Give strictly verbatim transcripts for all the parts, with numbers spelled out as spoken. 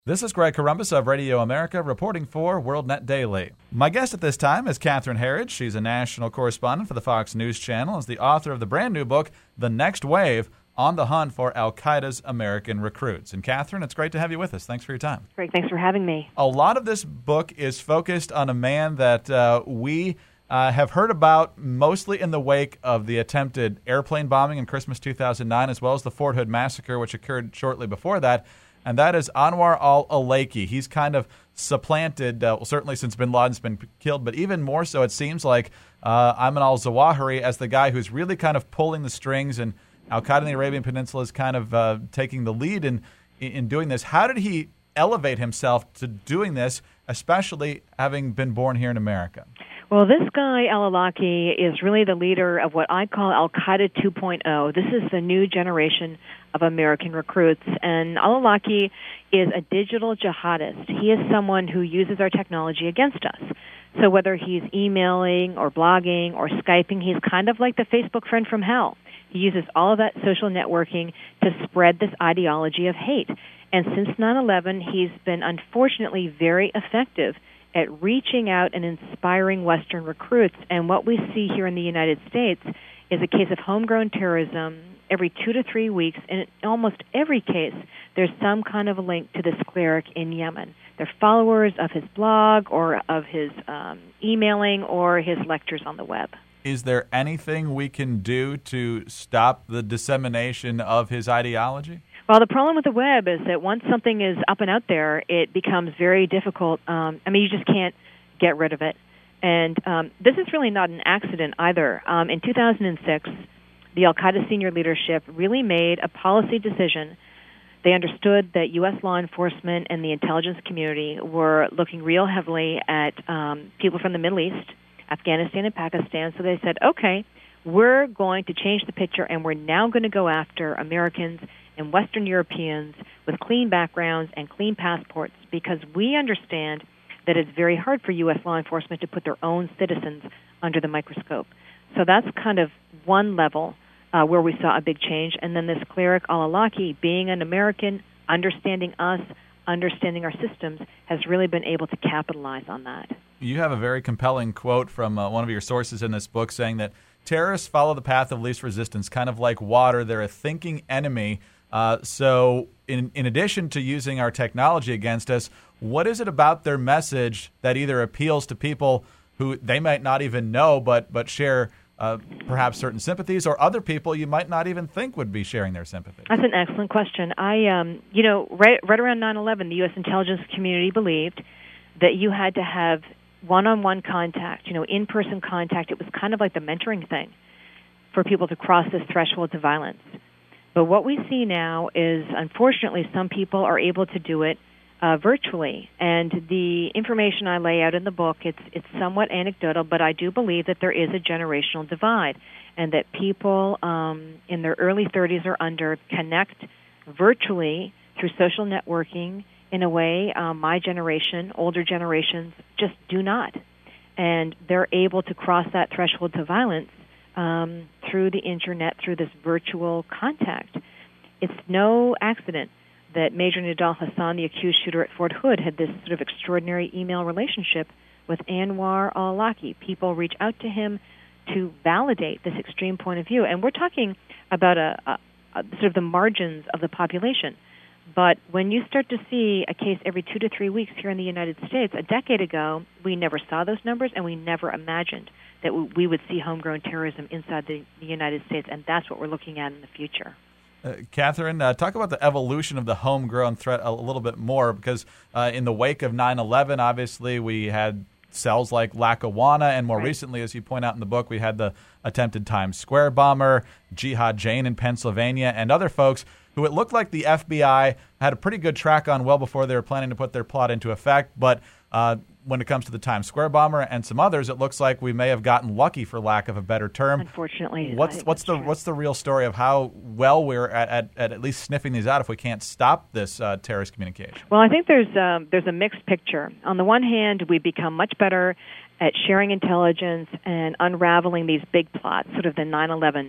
This is Greg Corombos of Radio America reporting for WorldNet Daily. My guest at this time is Catherine Herridge. She's a national correspondent for the Fox News Channel, is the author of the brand new book, The Next Wave, On the Hunt for Al-Qaeda's American Recruits. And Catherine, it's great to have you with us. Thanks for your time. Greg, thanks for having me. A lot of this book is focused on a man that uh, we uh, have heard about mostly in the wake of the attempted airplane bombing in Christmas two thousand nine, as well as the Fort Hood massacre, which occurred shortly before that. And that is Anwar al-Awlaki. He's kind of supplanted, uh, well, certainly since bin Laden's been killed, but even more so, it seems like uh, Ayman al-Zawahiri as the guy who's really kind of pulling the strings, and Al-Qaeda in the Arabian Peninsula is kind of uh, taking the lead in, in doing this. How did he elevate himself to doing this, especially having been born here in America? Well, this guy, al-Awlaki, is really the leader of what I call Al-Qaeda two point oh. This is the new generation of American recruits. And al-Awlaki is a digital jihadist. He is someone who uses our technology against us. So whether he's emailing or blogging or Skyping, he's kind of like the Facebook friend from hell. He uses all of that social networking to spread this ideology of hate. And since nine eleven, he's been unfortunately very effective at reaching out and inspiring Western recruits. And what we see here in the United States is a case of homegrown terrorism every two to three weeks. And in almost every case, there's some kind of a link to this cleric in Yemen. They're followers of his blog or of his um, emailing or his lectures on the web. Is there anything we can do to stop the dissemination of his ideology? Well, the problem with the web is that once something is up and out there, it becomes very difficult. Um, I mean, you just can't get rid of it. And um, this is really not an accident either. Um, in two thousand six, the Al-Qaeda senior leadership really made a policy decision. They understood that U S law enforcement and the intelligence community were looking real heavily at um, people from the Middle East, Afghanistan, and Pakistan. So they said, okay, we're going to change the picture, and we're now going to go after Americans and Western Europeans with clean backgrounds and clean passports, because we understand that it's very hard for U S law enforcement to put their own citizens under the microscope. So that's kind of one level uh, where we saw a big change. And then this cleric al-Awlaki, being an American, understanding us, understanding our systems, has really been able to capitalize on that. You have a very compelling quote from uh, one of your sources in this book saying that terrorists follow the path of least resistance, kind of like water. They're a thinking enemy. Uh, so in, in addition to using our technology against us, what is it about their message that either appeals to people who they might not even know but, but share uh, perhaps certain sympathies, or other people you might not even think would be sharing their sympathies? That's an excellent question. I, um, you know, right, right around nine eleven, the U S intelligence community believed that you had to have one-on-one contact, you know, in-person contact. It was kind of like the mentoring thing for people to cross this threshold to violence. But what we see now is, unfortunately, some people are able to do it uh, virtually. And the information I lay out in the book, it's it's somewhat anecdotal, but I do believe that there is a generational divide, and that people um, in their early thirties or under connect virtually through social networking in a way um, my generation, older generations, just do not. And they're able to cross that threshold to violence Um, through the internet, through this virtual contact. It's no accident that Major Nidal Hassan, the accused shooter at Fort Hood, had this sort of extraordinary email relationship with Anwar al-Awlaki. People reach out to him to validate this extreme point of view. And we're talking about a, a, a sort of the margins of the population. But when you start to see a case every two to three weeks here in the United States, a decade ago, we never saw those numbers, and we never imagined that we would see homegrown terrorism inside the, the United States, and that's what we're looking at in the future. Uh, Catherine, uh, talk about the evolution of the homegrown threat a little bit more, because uh, in the wake of nine eleven, obviously, we had cells like Lackawanna, and more right. recently, as you point out in the book, we had the attempted Times Square bomber, Jihad Jain in Pennsylvania, and other folks who it looked like the F B I had a pretty good track on well before they were planning to put their plot into effect. But uh, when it comes to the Times Square bomber and some others, it looks like we may have gotten lucky, for lack of a better term. Unfortunately, what's what's the true. what's the real story of how well we're at at, at, at least sniffing these out if we can't stop this uh, terrorist communication? Well, I think there's um, there's a mixed picture. On the one hand, we've become much better at sharing intelligence and unraveling these big plots, sort of the nine eleven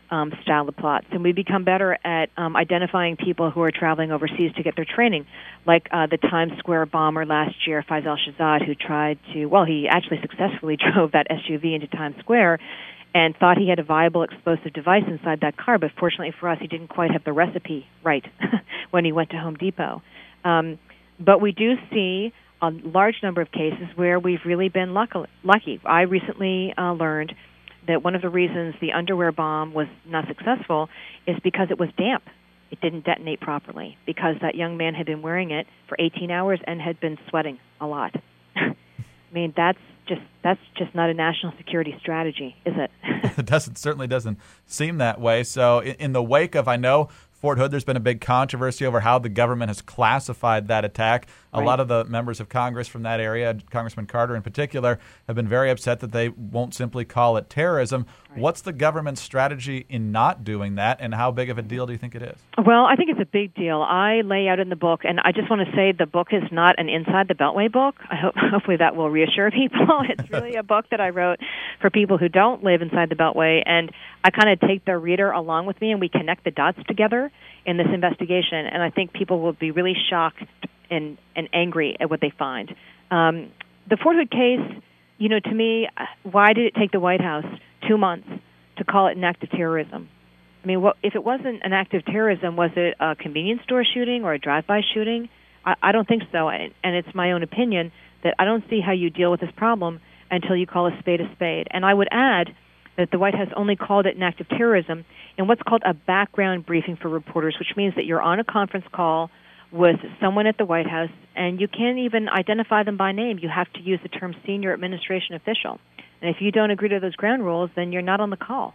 um, style of plots. And we've become better at um, identifying people who are traveling overseas to get their training, like uh, the Times Square bomber last year, Faiz al-Shahzad, who tried to, well, he actually successfully drove that S U V into Times Square and thought he had a viable explosive device inside that car, but fortunately for us, he didn't quite have the recipe right when he went to Home Depot. Um, but we do see a large number of cases where we've really been lucky. I recently uh, learned that one of the reasons the underwear bomb was not successful is because it was damp. It didn't detonate properly because that young man had been wearing it for eighteen hours and had been sweating a lot. I mean, that's just that's just not a national security strategy, is it? It doesn't certainly doesn't seem that way. So in, in the wake of, I know, Fort Hood, there's been a big controversy over how the government has classified that attack. A right. lot of the members of Congress from that area, Congressman Carter in particular, have been very upset that they won't simply call it terrorism. Right. What's the government's strategy in not doing that, and how big of a deal do you think it is? Well, I think it's a big deal. I lay out in the book, and I just want to say the book is not an Inside the Beltway book. I hope hopefully that will reassure people. It's really a book that I wrote for people who don't live inside the Beltway, and I kind of take the reader along with me, and we connect the dots together in this investigation, and I think people will be really shocked and, and angry at what they find. Um, the Fort Hood case, you know, to me, why did it take the White House two months to call it an act of terrorism? I mean, what, if it wasn't an act of terrorism, was it a convenience store shooting or a drive-by shooting? I, I don't think so, and, and it's my own opinion that I don't see how you deal with this problem until you call a spade a spade. And I would add that the White House only called it an act of terrorism in what's called a background briefing for reporters, which means that you're on a conference call with someone at the White House, and you can't even identify them by name. You have to use the term senior administration official. And if you don't agree to those ground rules, then you're not on the call.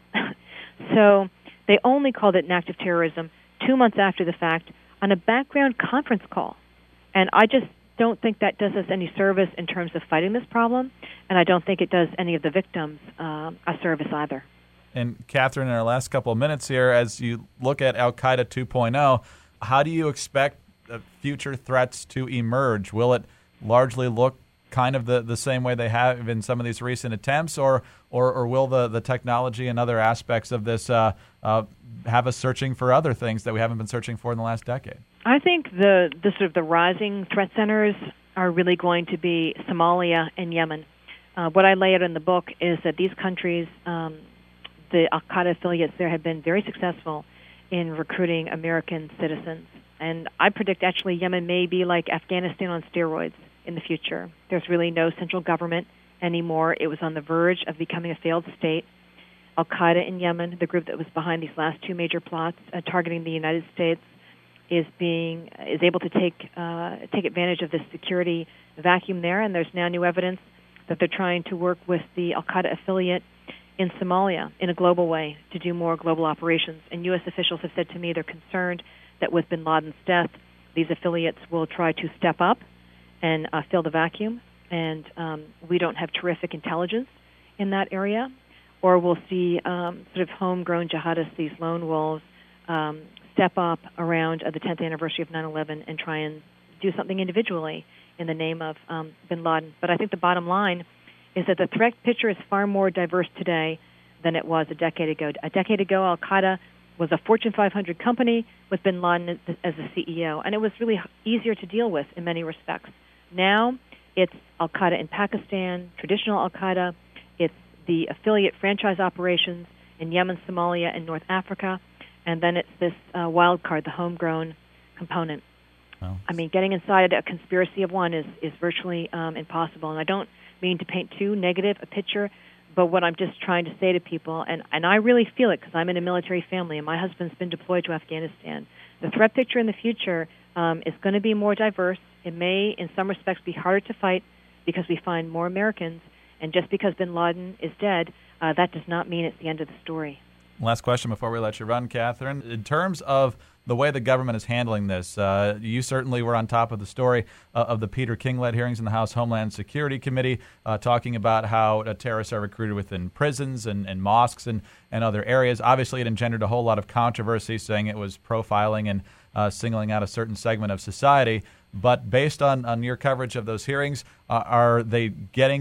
So they only called it an act of terrorism two months after the fact on a background conference call. And I just don't think that does us any service in terms of fighting this problem, and I don't think it does any of the victims uh, a service either. And Catherine, in our last couple of minutes here, as you look at Al-Qaeda two point oh, how do you expect uh, future threats to emerge? Will it largely look kind of the, the same way they have in some of these recent attempts, or or, or will the, the technology and other aspects of this uh, uh, have us searching for other things that we haven't been searching for in the last decade? I think the, the sort of the rising threat centers are really going to be Somalia and Yemen. Uh, what I lay out in the book is that these countries, um, the Al-Qaeda affiliates there, have been very successful in recruiting American citizens. And I predict actually Yemen may be like Afghanistan on steroids in the future. There's really no central government anymore. It was on the verge of becoming a failed state. Al-Qaeda in Yemen, the group that was behind these last two major plots uh, targeting the United States, is being is able to take uh, take advantage of this security vacuum there, and there's now new evidence that they're trying to work with the Al-Qaeda affiliate in Somalia in a global way to do more global operations. And U S officials have said to me they're concerned that with bin Laden's death, these affiliates will try to step up and uh, fill the vacuum, and um, we don't have terrific intelligence in that area, or we'll see um, sort of homegrown jihadists, these lone wolves, um, step up around uh, the tenth anniversary of nine eleven and try and do something individually in the name of um, bin Laden. But I think the bottom line is that the threat picture is far more diverse today than it was a decade ago. A decade ago, Al-Qaeda was a Fortune five hundred company with bin Laden as the C E O, and it was really easier to deal with in many respects. Now it's Al-Qaeda in Pakistan, traditional Al-Qaeda. It's the affiliate franchise operations in Yemen, Somalia, and North Africa. And then it's this uh, wild card, the homegrown component. Oh. I mean, getting inside a conspiracy of one is, is virtually um, impossible. And I don't mean to paint too negative a picture, but what I'm just trying to say to people, and, and I really feel it because I'm in a military family and my husband's been deployed to Afghanistan, the threat picture in the future um, is going to be more diverse. It may, in some respects, be harder to fight because we find more Americans. And just because bin Laden is dead, uh, that does not mean it's the end of the story. Last question before we let you run, Catherine. In terms of the way the government is handling this, uh, you certainly were on top of the story uh, of the Peter King-led hearings in the House Homeland Security Committee, uh, talking about how uh, terrorists are recruited within prisons and, and mosques and, and other areas. Obviously, it engendered a whole lot of controversy, saying it was profiling and uh, singling out a certain segment of society. But based on, on your coverage of those hearings, uh, are they getting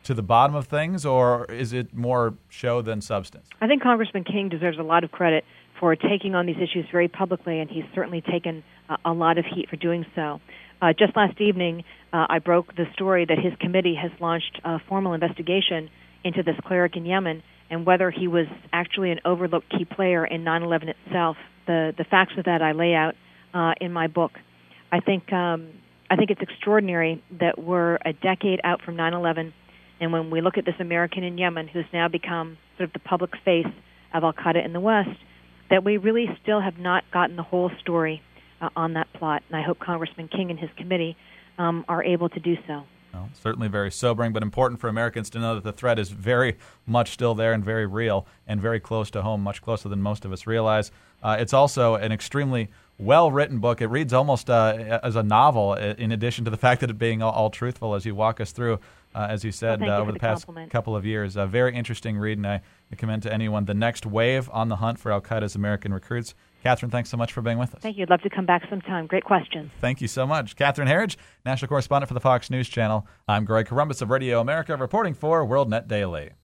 to the bottom of things, or is it more show than substance? I think Congressman King deserves a lot of credit for taking on these issues very publicly, and he's certainly taken uh, a lot of heat for doing so. Uh, just last evening, uh, I broke the story that his committee has launched a formal investigation into this cleric in Yemen and whether he was actually an overlooked key player in nine eleven itself. The the facts of that I lay out uh, in my book. I think um, I think it's extraordinary that we're a decade out from nine eleven, and when we look at this American in Yemen who's now become sort of the public face of al-Qaeda in the West, that we really still have not gotten the whole story uh, on that plot. And I hope Congressman King and his committee um, are able to do so. Well, certainly very sobering, but important for Americans to know that the threat is very much still there and very real and very close to home, much closer than most of us realize. Uh, it's also an extremely well-written book. It reads almost uh, as a novel, in addition to the fact that it being all, all truthful as you walk us through, uh, as you said, well, uh, you over the, the past compliment. couple of years. A very interesting read, and I commend to anyone The Next Wave on the Hunt for al-Qaeda's American Recruits. Catherine, thanks so much for being with us. Thank you. I'd love to come back sometime. Great questions. Thank you so much. Catherine Herridge, national correspondent for the Fox News Channel. I'm Greg Corombos of Radio America, reporting for WorldNet Daily.